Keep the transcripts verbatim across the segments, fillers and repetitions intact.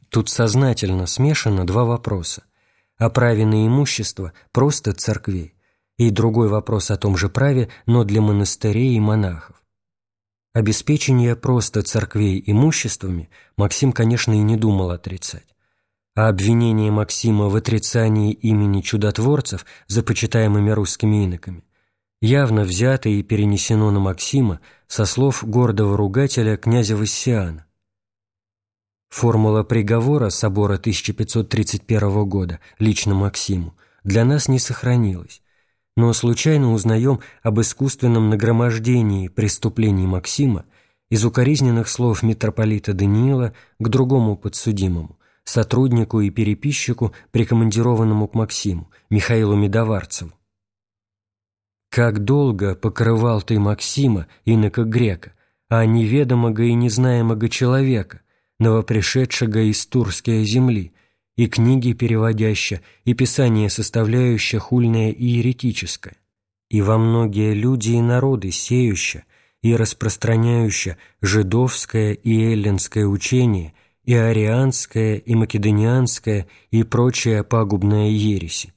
Тут сознательно смешано два вопроса: о праве на имущество просто церквей и другой вопрос о том же праве, но для монастырей и монахов. Обеспечение просто церквей имуществами Максим, конечно, и не думал отрицать, а обвинение Максима в отрицании имени чудотворцев за почитаемыми русскими иноками явно взято и перенесено на Максима со слов гордого ругателя князя Вассиана. Формула приговора собора тысяча пятьсот тридцать первого года лично Максиму для нас не сохранилась, но случайно узнаем об искусственном нагромождении преступлений Максима из укоризненных слов митрополита Даниила к другому подсудимому, сотруднику и переписчику, прикомандированному к Максиму, Михаилу Медоварцеву. «Как долго покрывал ты Максима, инока грека, а неведомого и незнаемого человека, новопришедшего из Турской земли, и книги переводяща, и писание составляющее хульное и еретическое, и во многие люди и народы сеюща, и распространяющая жидовское и эллинское учение, и арианское, и македонианское, и прочая пагубная ереси».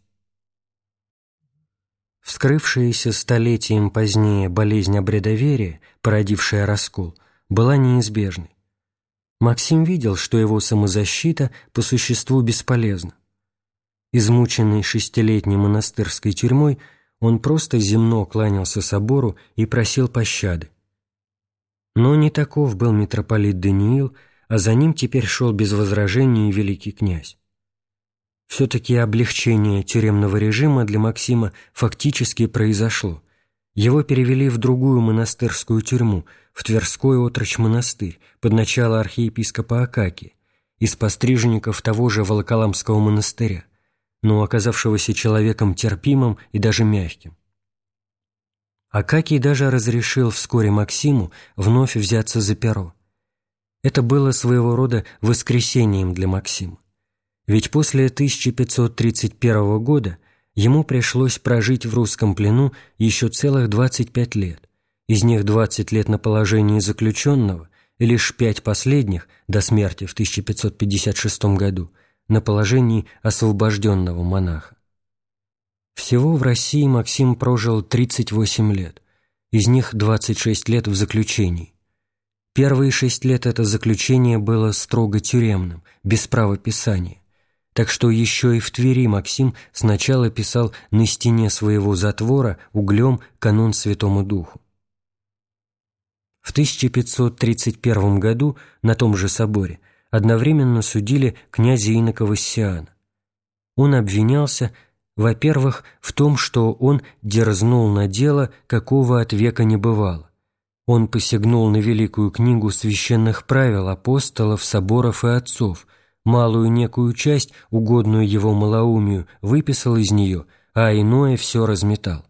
Вскрывшаяся столетием позднее болезнь обрядоверия, породившая раскол, была неизбежной. Максим видел, что его самозащита по существу бесполезна. Измученный шестилетней монастырской тюрьмой, он просто земно кланялся собору и просил пощады. Но не таков был митрополит Даниил, а за ним теперь шел без возражений великий князь. Все-таки облегчение тюремного режима для Максима фактически произошло. Его перевели в другую монастырскую тюрьму, в Тверской отрочь монастырь, под начало архиепископа Акакия, из постриженников того же Волоколамского монастыря, но оказавшегося человеком терпимым и даже мягким. Акакий даже разрешил вскоре Максиму вновь взяться за перо. Это было своего рода воскресением для Максима. Ведь после тысяча пятьсот тридцать первого года ему пришлось прожить в русском плену еще целых двадцать пять лет, из них двадцать лет на положении заключенного и лишь пять последних, до смерти в тысяча пятьсот пятьдесят шестом году, на положении освобожденного монаха. Всего в России Максим прожил тридцать восемь лет, из них двадцать шесть лет в заключении. Первые шесть лет это заключение было строго тюремным, без права писания. Так что еще и в Твери Максим сначала писал на стене своего затвора углем канон Святому Духу. В тысяча пятьсот тридцать первом году на том же соборе одновременно судили князя инока Вассиана. Он обвинялся, во-первых, в том, что он дерзнул на дело, какого от века не бывало. Он посягнул на великую книгу священных правил апостолов, соборов и отцов, малую некую часть, угодную его малоумию, выписал из нее, а иное все разметал.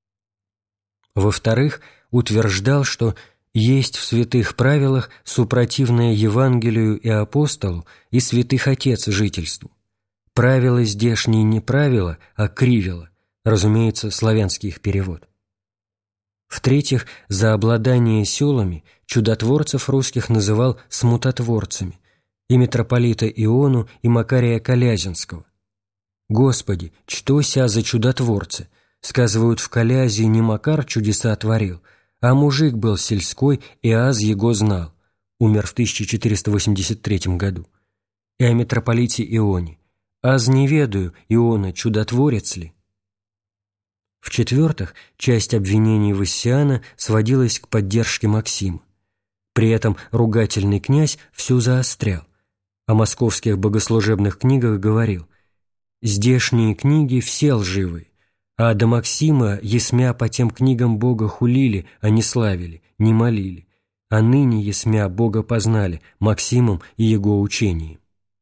Во-вторых, утверждал, что есть в святых правилах супротивное Евангелию и апостолу и святых отец жительству. Правила здешние не правила, а кривила, разумеется, славянский их перевод. В-третьих, за обладание селами чудотворцев русских называл смутотворцами, и митрополита Иону, и Макария Колязинского. «Господи, что ся за чудотворцы? Сказывают, в Колязе не Макар чудеса творил, а мужик был сельской, и аз его знал». Умер в тысяча четыреста восемьдесят третьем году. И о митрополите Ионе: «Аз не ведаю, Иона, чудотворец ли?» В-четвертых, часть обвинений Вассиана сводилась к поддержке Максима. При этом ругательный князь все заострял. О московских богослужебных книгах говорил: «Здешние книги все лживые, а до Максима есмя по тем книгам Бога хулили, а не славили, не молили, а ныне есмя Бога познали Максимом и его учением».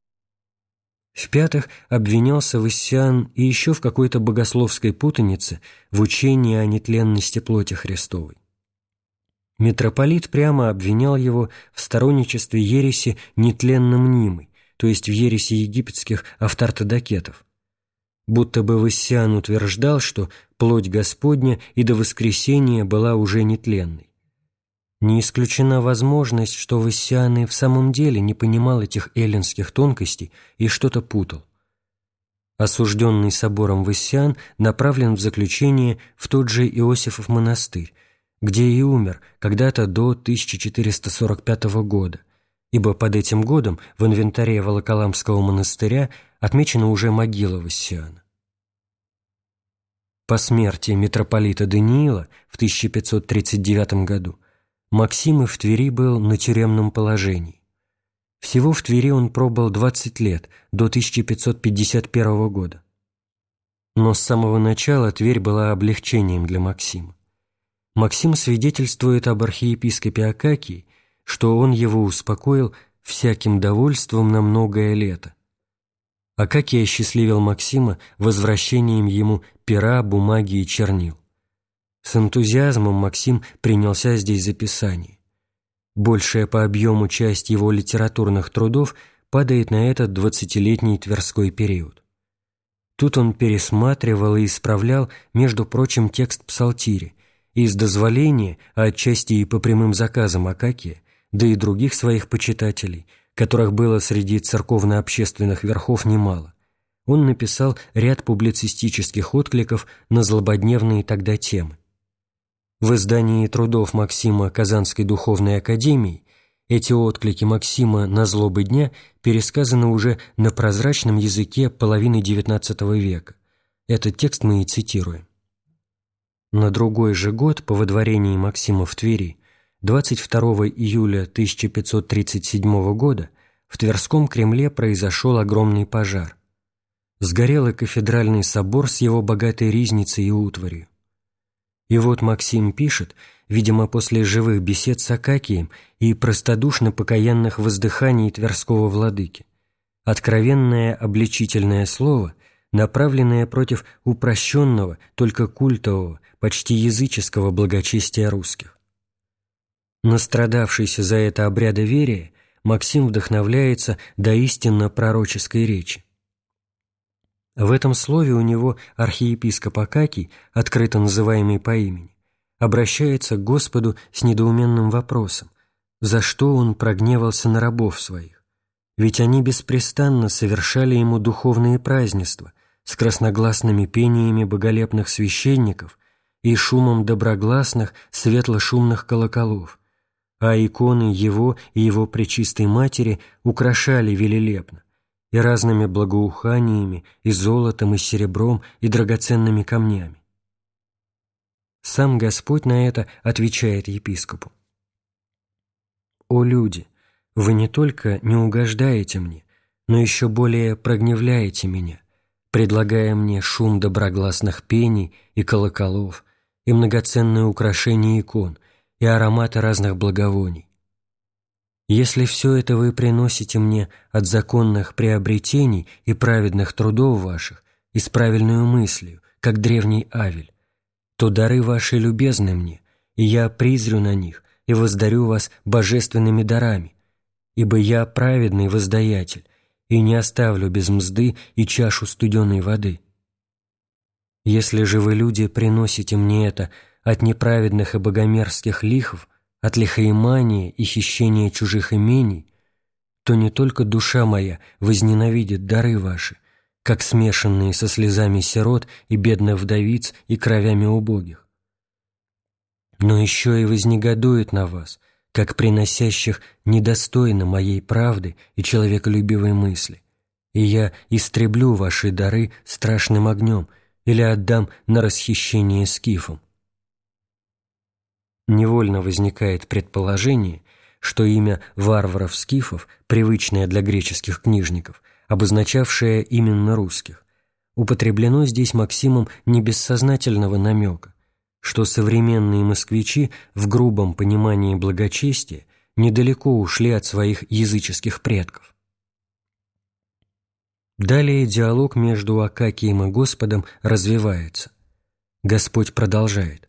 В-пятых, обвинялся Вассиан и еще в какой-то богословской путанице в учении о нетленности плоти Христовой. Митрополит прямо обвинял его в сторонничестве ереси нетленно мнимой, то есть в ереси египетских автартодокетов. Будто бы Вассиан утверждал, что плоть Господня и до воскресения была уже нетленной. Не исключена возможность, что Вассиан и в самом деле не понимал этих эллинских тонкостей и что-то путал. Осужденный собором Вассиан направлен в заключение в тот же Иосифов монастырь, где и умер когда-то до тысяча четыреста сорок пятого года, ибо под этим годом в инвентаре Волоколамского монастыря отмечена уже могила Вассиана. По смерти митрополита Даниила в тысяча пятьсот тридцать девятом году Максим и в Твери был на тюремном положении. Всего в Твери он пробыл двадцать лет, до тысяча пятьсот пятьдесят первого года. Но с самого начала Тверь была облегчением для Максима. Максим свидетельствует об архиепископе Акакии, что он его успокоил всяким довольством на многое лето. Акакий осчастливил Максима возвращением ему пера, бумаги и чернил. С энтузиазмом Максим принялся здесь за писание. Большая по объему часть его литературных трудов падает на этот двадцатилетний тверской период. Тут он пересматривал и исправлял, между прочим, текст псалтири, и с дозволения, а отчасти и по прямым заказам Акакия, да и других своих почитателей, которых было среди церковно-общественных верхов немало, он написал ряд публицистических откликов на злободневные тогда темы. В издании трудов Максима Казанской духовной академии эти отклики Максима на злобы дня пересказаны уже на прозрачном языке половины девятнадцатого века. Этот текст мы и цитируем. На другой же год по выдворении Максима в Твери, двадцать второго июля тысяча пятьсот тридцать седьмого года, в Тверском Кремле произошел огромный пожар. Сгорел и кафедральный собор с его богатой ризницей и утварью. И вот Максим пишет, видимо, после живых бесед с Акакием и простодушно-покаянных воздыханий Тверского владыки, откровенное обличительное слово, направленное против упрощенного, только культового, почти языческого благочестия русских. Настрадавшийся за это обрядоверие, Максим вдохновляется до истинно пророческой речи. В этом слове у него архиепископ Акакий, открыто называемый по имени, обращается к Господу с недоуменным вопросом, за что он прогневался на рабов своих, ведь они беспрестанно совершали ему духовные празднества с красногласными пениями боголепных священников и шумом доброгласных светло-шумных колоколов, а иконы его и его пречистой матери украшали велелепно, и разными благоуханиями, и золотом, и серебром, и драгоценными камнями. Сам Господь на это отвечает епископу: «О люди, вы не только не угождаете мне, но еще более прогневляете меня, предлагая мне шум доброгласных пений и колоколов, и многоценные украшения икон, и ароматы разных благовоний. Если все это вы приносите мне от законных приобретений и праведных трудов ваших и с правильную мыслью, как древний Авель, то дары ваши любезны мне, и я призрю на них и воздарю вас божественными дарами, ибо я праведный воздаятель, и не оставлю без мзды и чашу студеной воды. Если же вы, люди, приносите мне это от неправедных и богомерзких лихов, от лихоимания и хищения чужих имений, то не только душа моя возненавидит дары ваши, как смешанные со слезами сирот и бедных вдовиц и кровями убогих, но еще и вознегодует на вас, как приносящих недостойно моей правды и человеколюбивой мысли, и я истреблю ваши дары страшным огнем или отдам на расхищение скифам». Невольно возникает предположение, что имя варваров-скифов, привычное для греческих книжников, обозначавшее именно русских, употреблено здесь Максимом не без сознательного намека, что современные москвичи в грубом понимании благочестия недалеко ушли от своих языческих предков. Далее диалог между Акакием и Господом развивается. Господь продолжает: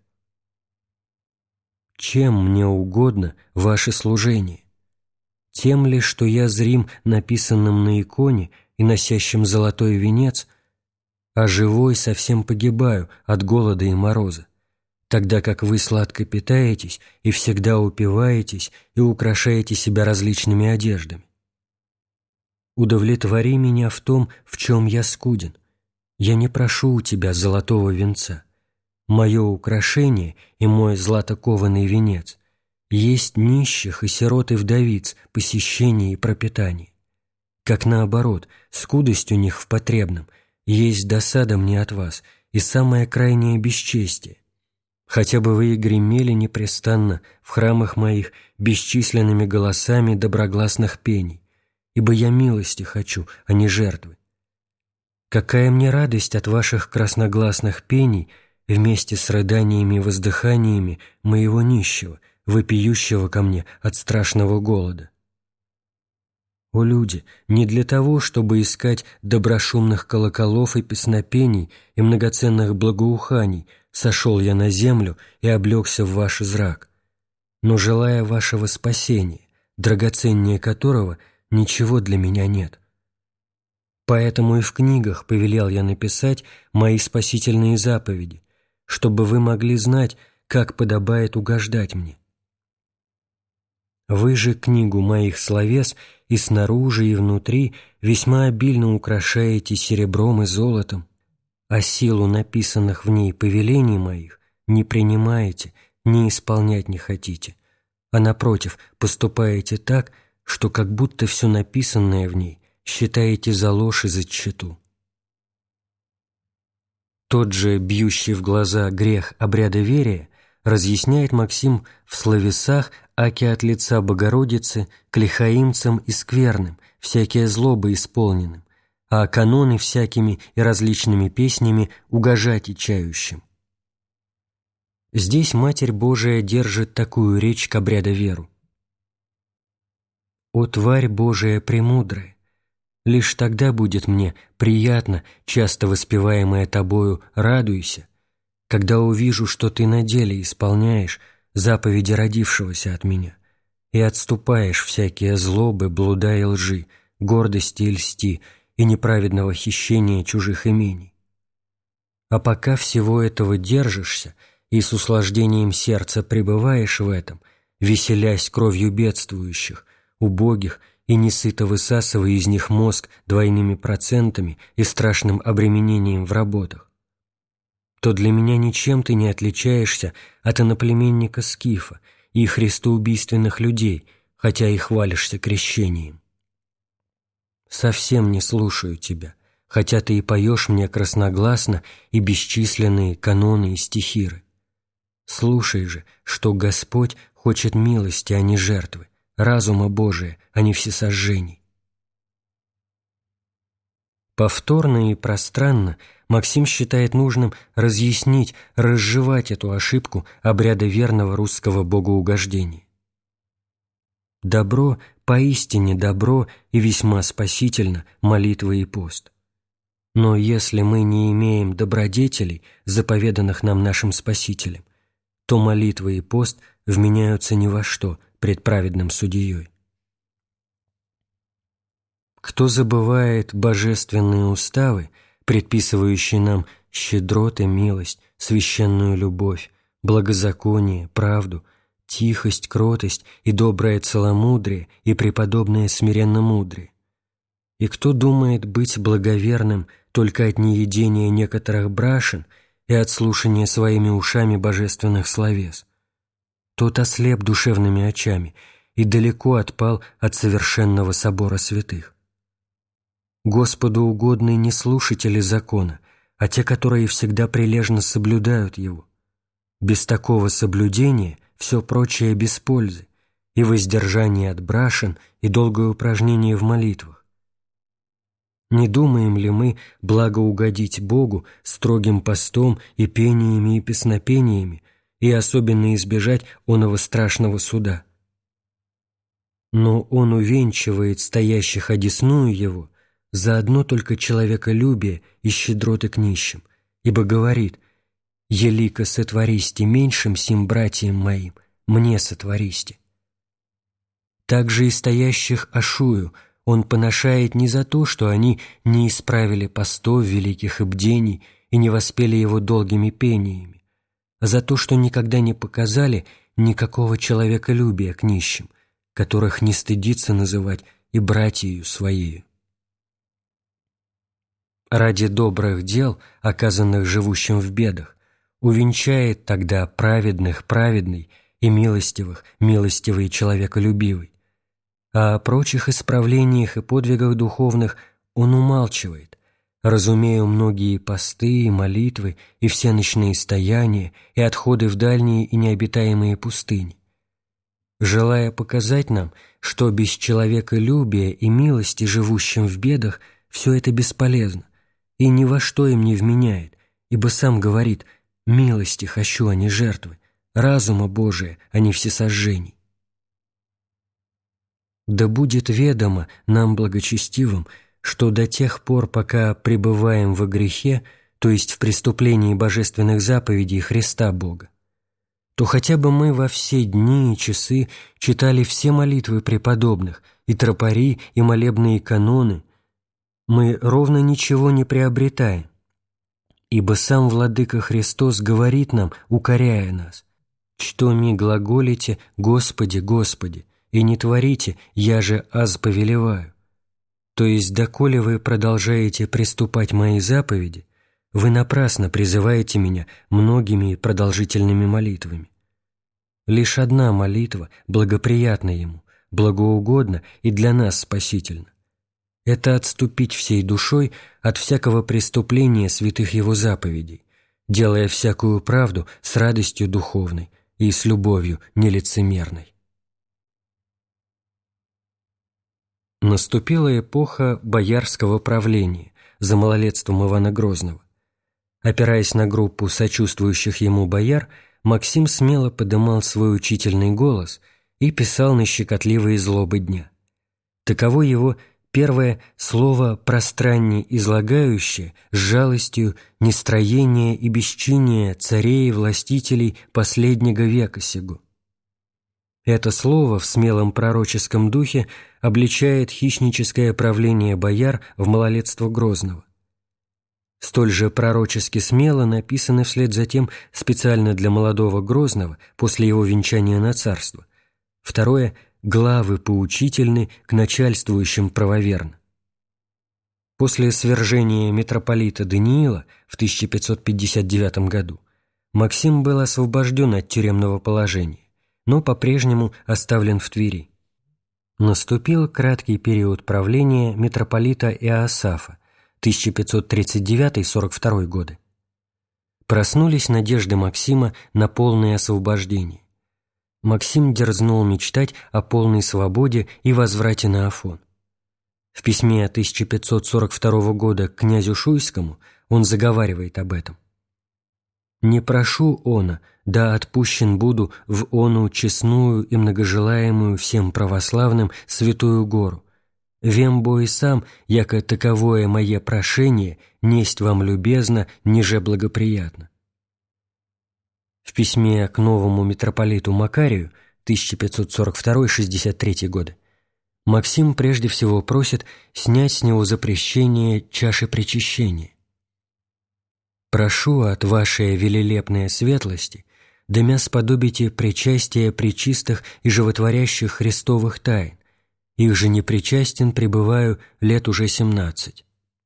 «Чем мне угодно ваше служение? Тем ли, что я зрим написанным на иконе и носящим золотой венец, а живой совсем погибаю от голода и мороза, тогда как вы сладко питаетесь и всегда упиваетесь и украшаете себя различными одеждами. Удовлетвори меня в том, в чем я скуден. Я не прошу у тебя золотого венца. Мое украшение и мой златокованный венец есть нищих и сирот и вдовиц, посещение и пропитание. Как наоборот, скудость у них в потребном есть досада мне от вас и самое крайнее бесчестие. Хотя бы вы и гремели непрестанно в храмах моих бесчисленными голосами доброгласных пений, ибо я милости хочу, а не жертвы. Какая мне радость от ваших красногласных пений вместе с рыданиями и воздыханиями моего нищего, вопиющего ко мне от страшного голода. О люди, не для того, чтобы искать доброшумных колоколов и песнопений и многоценных благоуханий, сошел я на землю и облегся в ваш зрак, но желая вашего спасения, драгоценнее которого ничего для меня нет. Поэтому и в книгах повелел я написать мои спасительные заповеди, чтобы вы могли знать, как подобает угождать мне. Вы же книгу моих словес и снаружи, и внутри весьма обильно украшаете серебром и золотом, а силу написанных в ней повелений моих не принимаете, не исполнять не хотите, а напротив поступаете так, что как будто все написанное в ней считаете за ложь и за тщету. Тот же бьющий в глаза грех обрядоверия разъясняет Максим в словесах аки от лица Богородицы к лихаимцам и скверным, всякие злобы исполненным, а каноны всякими и различными песнями угожать и чающим. Здесь Матерь Божия держит такую речь к обрядоверу. «О, Тварь Божия премудрая! Лишь тогда будет мне приятно, часто воспеваемое Тобою «радуйся», когда увижу, что Ты на деле исполняешь заповеди родившегося от меня и отступаешь всякие злобы, блуда и лжи, гордости и льсти и неправедного хищения чужих имений. А пока всего этого держишься и с услаждением сердца пребываешь в этом, веселясь кровью бедствующих, убогих и несыто высасывая из них мозг двойными процентами и страшным обременением в работах, то для меня ничем ты не отличаешься от иноплеменника Скифа и христоубийственных людей, хотя и хвалишься крещением. Совсем не слушаю тебя, хотя ты и поешь мне красногласно и бесчисленные каноны и стихиры. Слушай же, что Господь хочет милости, а не жертвы, разума Божия, а не всесожжений. Повторно и пространно Максим считает нужным разъяснить, разжевать эту ошибку обряда верного русского богоугождения. Добро, поистине добро и весьма спасительно молитва и пост. Но если мы не имеем добродетелей, заповеданных нам нашим Спасителем, то молитва и пост вменяются ни во что пред праведным судьей. Кто забывает божественные уставы, предписывающие нам щедрот и милость, священную любовь, благозаконие, правду, тихость, кротость и доброе целомудрие и преподобное смиренномудрие, и кто думает быть благоверным только от неедения некоторых брашен и от слушания своими ушами божественных словес, тот ослеп душевными очами и далеко отпал от совершенного собора святых. Господу угодны не слушатели закона, а те, которые всегда прилежно соблюдают его. Без такого соблюдения все прочее без пользы, и воздержание от брашен, и долгое упражнение в молитвах. Не думаем ли мы благоугодить Богу строгим постом и пениями и песнопениями, и особенно избежать оного страшного суда? Но Он увенчивает стоящих одесную Его за одно только человеколюбие и щедроты к нищим, ибо говорит: «Елико сотвористи меньшим сим братьям моим, мне сотвористи». Также и стоящих Ашую Он поношает не за то, что они не исправили постов великих и бдений и не воспели его долгими пениями, а за то, что никогда не показали никакого человеколюбия к нищим, которых не стыдится называть и братьею своею. Ради добрых дел, оказанных живущим в бедах, увенчает тогда праведных праведный и милостивых милостивый и человеколюбивый, а о прочих исправлениях и подвигах духовных он умалчивает, разумею многие посты и молитвы и все ночные стояния и отходы в дальние и необитаемые пустыни, желая показать нам, что без человеколюбия и милости живущим в бедах все это бесполезно и ни во что им не вменяет, ибо сам говорит: «Милости хочу, а не жертвы, разума Божия, а не всесожжений». Да будет ведомо нам, благочестивым, что до тех пор, пока пребываем во грехе, то есть в преступлении божественных заповедей Христа Бога, то хотя бы мы во все дни и часы читали все молитвы преподобных, и тропари, и молебные каноны, мы ровно ничего не приобретаем, ибо сам Владыка Христос говорит нам, укоряя нас: «Что ми глаголите, Господи, Господи, и не творите, я же аз повелеваю». То есть, доколе вы продолжаете приступать мои заповеди, вы напрасно призываете меня многими продолжительными молитвами. Лишь одна молитва благоприятна Ему, благоугодна и для нас спасительна. Это отступить всей душой от всякого преступления святых Его заповедей, делая всякую правду с радостью духовной и с любовью нелицемерной. Наступила эпоха боярского правления за малолетством Ивана Грозного. Опираясь на группу сочувствующих ему бояр, Максим смело подымал свой учительный голос и писал на щекотливые злобы дня. Таково его первое слово пространнее излагающее с жалостью нестроение и бесчиние царей и властителей последнего века сего. Это слово в смелом пророческом духе обличает хищническое правление бояр в малолетство Грозного. Столь же пророчески смело написаны вслед за тем специально для молодого Грозного после его венчания на царство. Второе – главы поучительны к начальствующим правоверно. После свержения митрополита Даниила в тысяча пятьсот пятьдесят девятом году Максим был освобожден от тюремного положения, но по-прежнему оставлен в Твери. Наступил краткий период правления митрополита Иоасафа, тысяча пятьсот тридцать девятый — сорок второй годы. Проснулись надежды Максима на полное освобождение. Максим дерзнул мечтать о полной свободе и возврате на Афон. В письме тысяча пятьсот сорок второго года к князю Шуйскому он заговаривает об этом. «Не прошу она, да отпущен буду в ону честную и многожелаемую всем православным святую гору. Вембо и сам, яко таковое мое прошение, несть вам любезно, ниже благоприятно». В письме к новому митрополиту Макарию тысяча пятьсот сорок второй — шестьдесят третий годы Максим прежде всего просит снять с него запрещение чаши причащения. «Прошу от вашей велелепной светлости, да мя сподобите причастия пречистых и животворящих Христовых тайн, их же непричастен пребываю лет уже семнадцать».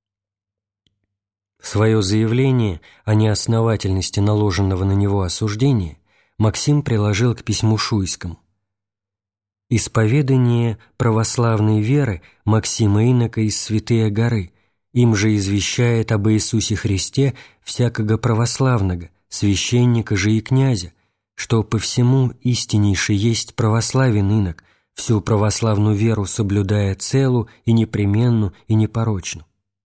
Свое заявление о неосновательности наложенного на него осуждения Максим приложил к письму Шуйскому. «Исповедание православной веры Максима Инока из Святые горы, им же извещает об Иисусе Христе всякого православного, священника же и князя, что по всему истиннейший есть православен инок, всю православную веру соблюдая целу и непременну и непорочну».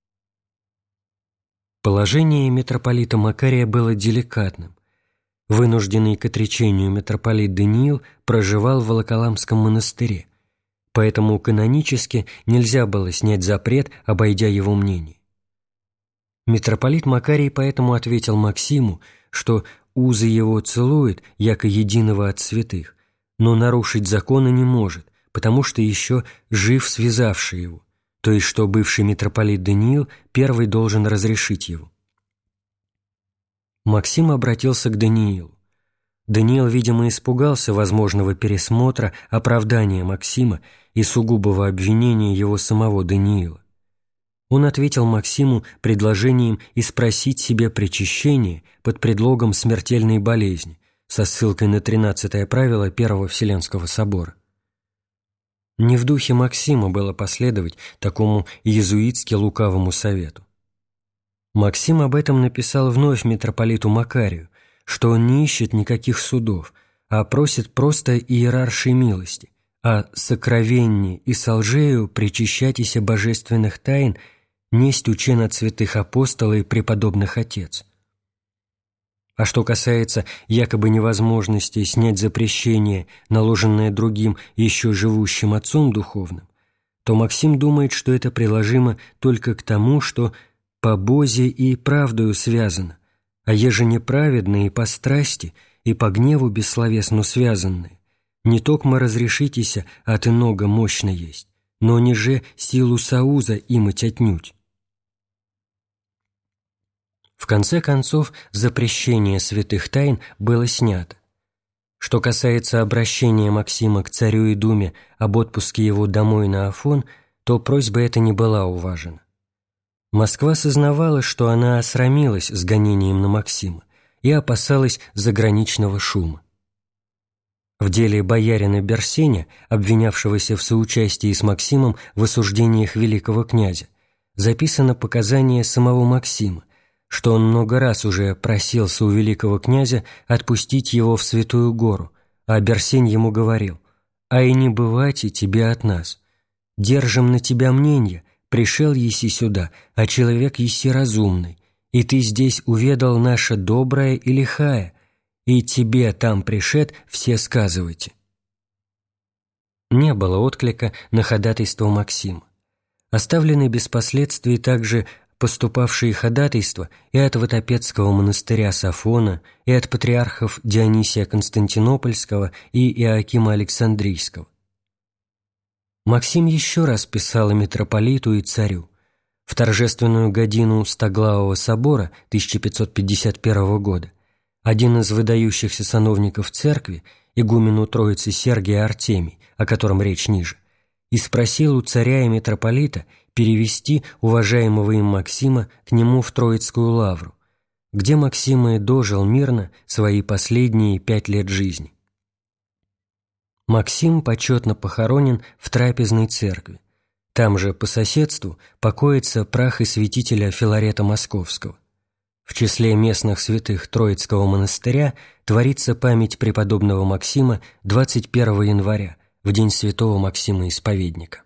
Положение митрополита Макария было деликатным. Вынужденный к отречению митрополит Даниил проживал в Волоколамском монастыре, поэтому канонически нельзя было снять запрет, обойдя его мнение. Митрополит Макарий поэтому ответил Максиму, что узы его целует, яко единого от святых, но нарушить закона не может, потому что еще жив связавший его, то есть что бывший митрополит Даниил первый должен разрешить его. Максим обратился к Даниилу. Даниил, видимо, испугался возможного пересмотра оправдания Максима и сугубого обвинения его самого Даниила. Он ответил Максиму предложением испросить себе причащение под предлогом смертельной болезни, со ссылкой на тринадцатое правило Первого Вселенского собора. Не в духе Максима было последовать такому иезуитски лукавому совету. Максим об этом написал вновь митрополиту Макарию, что он не ищет никаких судов, а просит просто иераршей милости, а сокровеннее и солжею причащатися божественных тайн несть учен от святых апостолов и преподобных отец. А что касается якобы невозможности снять запрещение, наложенное другим еще живущим отцом духовным, то Максим думает, что это приложимо только к тому, что по бозе и правдою связано, а еже неправедные по страсти и по гневу бессловесно связанные, не токмо разрешитеся от иного мощно есть, но ниже силу соуза имать отнюдь. В конце концов, запрещение святых тайн было снято. Что касается обращения Максима к царю и думе об отпуске его домой на Афон, то просьба эта не была уважена. Москва сознавала, что она осрамилась с гонением на Максима и опасалась заграничного шума. В деле боярина Берсеня, обвинявшегося в соучастии с Максимом в осуждениях великого князя, записано показание самого Максима, что он много раз уже просился у великого князя отпустить его в Святую Гору, а Берсень ему говорил: «А и не бывайте тебе от нас. Держим на тебя мнение, пришел еси сюда, а человек еси разумный, и ты здесь уведал наше доброе и лихое, и тебе там пришед все сказывайте». Не было отклика на ходатайство Максима. Оставлены без последствий также поступавшие ходатайства и от Вотопецкого монастыря Сафона, и от патриархов Дионисия Константинопольского и Иоакима Александрийского. Максим еще раз писал митрополиту и царю. В торжественную годину Стоглавого собора тысяча пятьсот пятьдесят первого года один из выдающихся сановников церкви, игумену Троицы Сергий Артемий, о котором речь ниже, и спросил у царя и митрополита перевести уважаемого им Максима к нему в Троицкую лавру, где Максим и дожил мирно свои последние пять лет жизни. Максим почетно похоронен в трапезной церкви. Там же, по соседству, покоится прах и святителя Филарета Московского. В числе местных святых Троицкого монастыря творится память преподобного Максима двадцать первого января, в день святого Максима Исповедника.